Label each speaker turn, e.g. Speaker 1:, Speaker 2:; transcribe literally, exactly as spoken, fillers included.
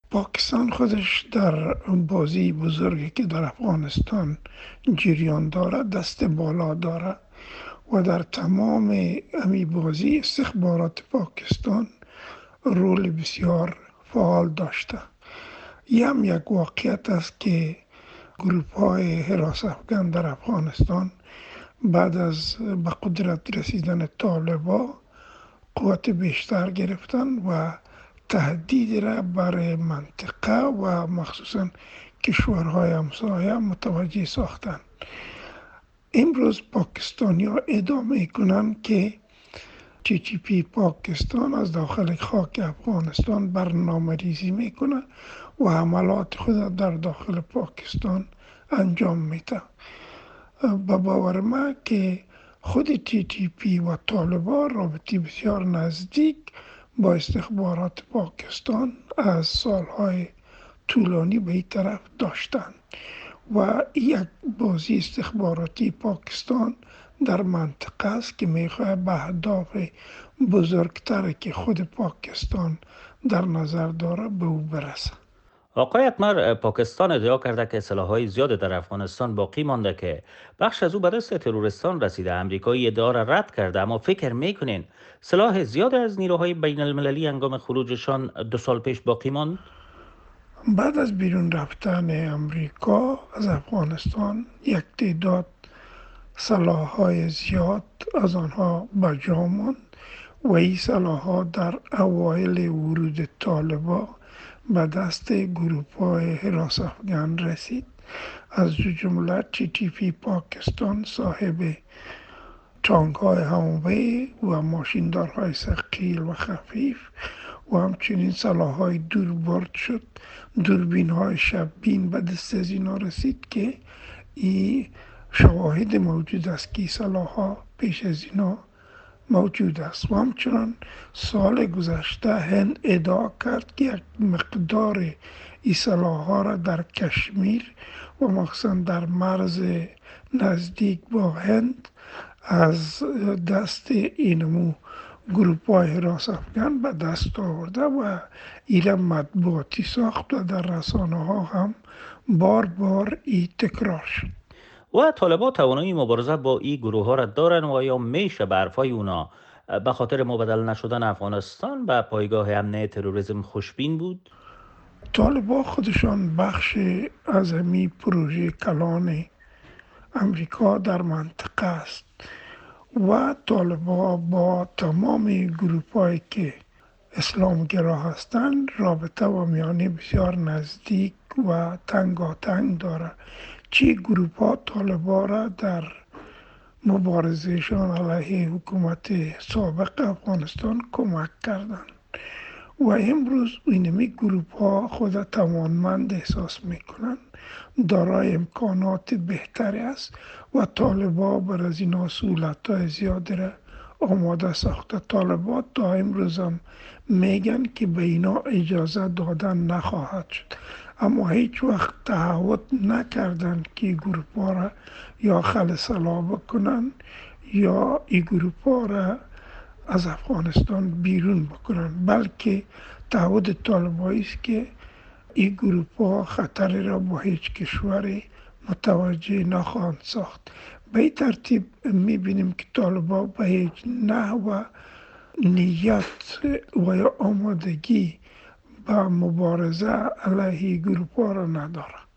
Speaker 1: پاکستان خودش در بازی بزرگی که در افغانستان جریان داره دست بالا داره و در تمام امی بازی استخبارات پاکستان رول بسیار فعال داشته. این هم یک واقعیت است که گروپ های حراس افغان در افغانستان بعد از به قدرت رسیدن طالبا قوت بیشتر گرفتن و تهدید را برای منطقه و مخصوصا کشورهای همسایه متوجه ساختن. امروز پاکستانی ها ادامه کنند که تی تی پی پاکستان از داخل خاک افغانستان برنامه ریزی میکنه و حملات خود در داخل پاکستان انجام میده. به باور من که خود تی تی پی و طالبان رابطی بسیار نزدیک با استخبارات پاکستان از سالهای طولانی به این طرف داشتند و یک بازی استخباراتی پاکستان در منطقه است که میخواه به اهداف بزرگتر که خود پاکستان در نظر داره به او برسه.
Speaker 2: آقای اتمر، پاکستان ادعا کرده که سلاح‌های زیاد در افغانستان باقی مانده که بخش از او به دست تروریستان رسیده. امریکایی ادعا را رد کرده، اما فکر میکنین سلاح زیاد از نیروهای بین المللی هنگام خروجشان دو سال پیش باقی ماند؟
Speaker 1: بعد از بیرون رفتن امریکا از افغانستان یک تعداد سلاح‌های زیاد از آنها به جا ماند و این سلاح‌ها در اوایل ورود طالبا به دست گروه‌های حراس افغان رسید. از جمله تی تی پی پاکستان صاحب تانک‌های همواره و ماشیندارهای ثقیل و خفیف و همچنین سلاح‌های دوربرد شد، دوربین‌های شب‌بین به دست از اینا رسید که این شواهد موجود است که سلاح‌ها پیش از اینا موجود است. و همچنان سال گذشته هند ادعا کرد که یک مقدار این سلاح‌ها را در کشمیر و مخصوصا در مرز نزدیک با هند از دست اینمو گروپ های حراس افغان به دست آورده و ایره مطبوعاتی ساخت و در رسانه ها هم بار بار ای تکرار شد.
Speaker 2: و طالبان توانایی مبارزه با این گروه ها را دارن و یا میشه به حرفای اونا به خاطر مبدل نشدن افغانستان به پایگاه امنه تروریسم خوشبین بود؟
Speaker 1: طالبان خودشان بخش از همی پروژه کلان امریکا در منطقه است و طالبان با تمام گروپ هایی که اسلامگرا هستند رابطه و میانه بسیار نزدیک و تنگاتنگ داره. چی گروپ ها طالبان را در مبارزهشان علیه حکومت سابق افغانستان کمک کردند و امروز اینمی گروپ ها خود توانمند احساس میکنند، دارای امکانات بهتری است و طالبان بر از اینا سهولت های زیادی را آماده ساخته. طالبان تا امروز هم میگن که به اینا اجازه دادن نخواهد شد، اما هیچ وقت تعهد نکردن که گروپ ها را یا خلع بکنن یا این گروپ ها را از افغانستان بیرون بکنن، بلکه تعهد طالبایی است که این گروپ ها خطری را با هیچ کشوری متوجه نخواهند ساخت. به این ترتیب میبینیم که طالبان به هیچ نحو نیت و یا آمادگی با مبارزه علیه گروپ ها را نداره.